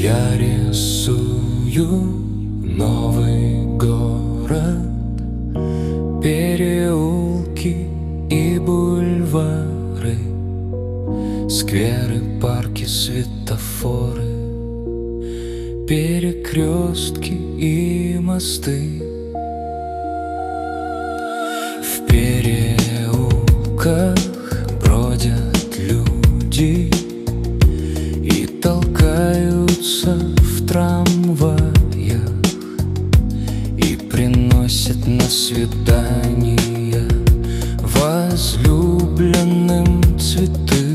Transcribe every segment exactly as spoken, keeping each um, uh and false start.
Я рисую новый город, переулки и бульвары, скверы, парки, светофоры, перекрестки и мосты. В переулках бродят люди и толкаются в трамваях, и приносят на свидания возлюбленным цветы.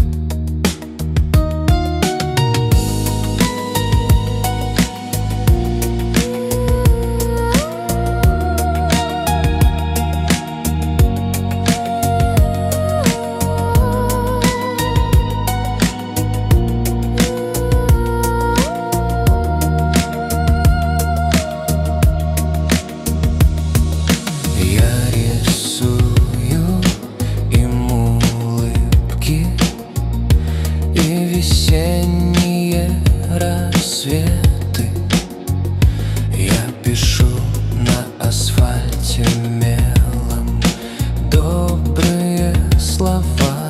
Весенние рассветы я пишу на асфальте мелом добрые слова.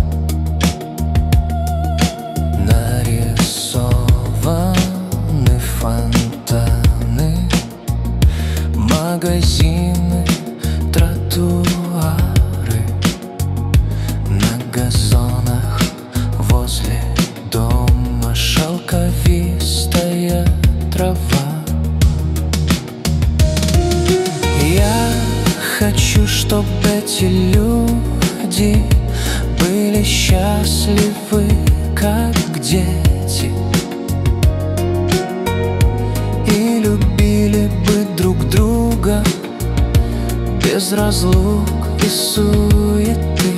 Нарисованы фонтаны, магазины, тротуары, на газонах возле дома шелковистая трава. Я хочу, чтобы эти люди были счастливы, как дети, и любили бы друг друга без разлук и суеты.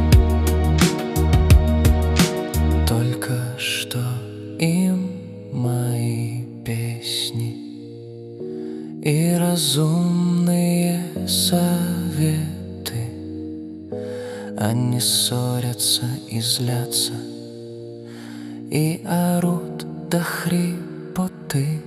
Только что им мои песни и разумные советы. Они ссорятся и злятся и орут до хрипоты.